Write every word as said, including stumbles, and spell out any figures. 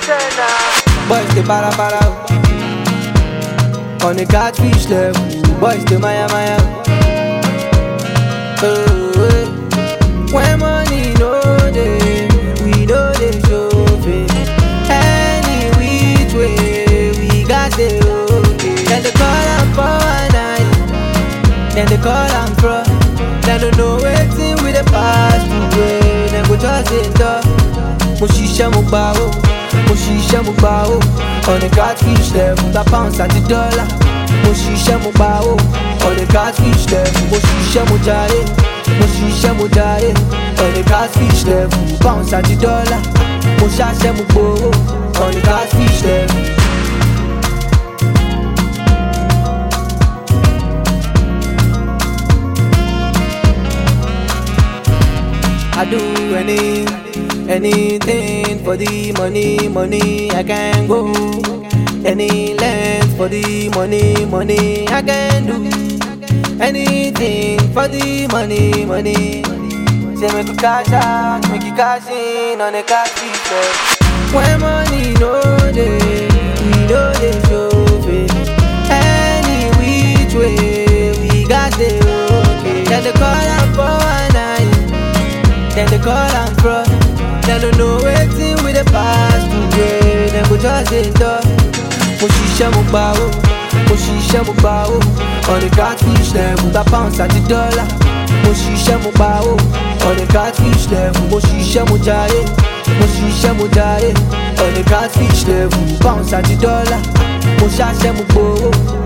Boys they para para on the catfish level. Boys they maya maya. Oh, eh. When money no dey, we no dey show face. Any which way we got the okay. Then they call am for one night, then they call am fraud. They don't know wetin we dey pass through. Then go just say talk. Mo ṣiṣẹ́ mo gbà ó, mo ṣiṣẹ́ mo gbà ó. On the catfish level, gba pounds àti dollar. Mo ṣiṣẹ́ mo gbà ó. On the catfish level, mo ṣiṣẹ́ mo jayé. Mo ṣiṣẹ́ mo jayé. On the catfish level, pounds àti dollar. Mo ṣaṣẹ́ mo gbowó. On the catfish level. I do any, anything for the money, money. I can go any length for the money, money. I can do anything for the money, money. Say make you cash out, make you cash in on the catfish level. When money no dey, we no dey show face. Any which way we got the okay. Then they call am for one night, then they call am fraud. They don't know wetin we dey pass through. Then go just say talk. Mo ṣiṣẹ́ mo gbà ó, mo ṣiṣẹ́ mo gbà ó. On the catfish level, gba pounds àti dollar. Mo ṣiṣẹ́ mo gbà ó. On the catfish level, mo ṣiṣẹ́ mo jayé. Mo ṣiṣẹ́ mo jayé. On the catfish level, pounds àti dollar. Mo ṣaṣẹ́ mo gbowó.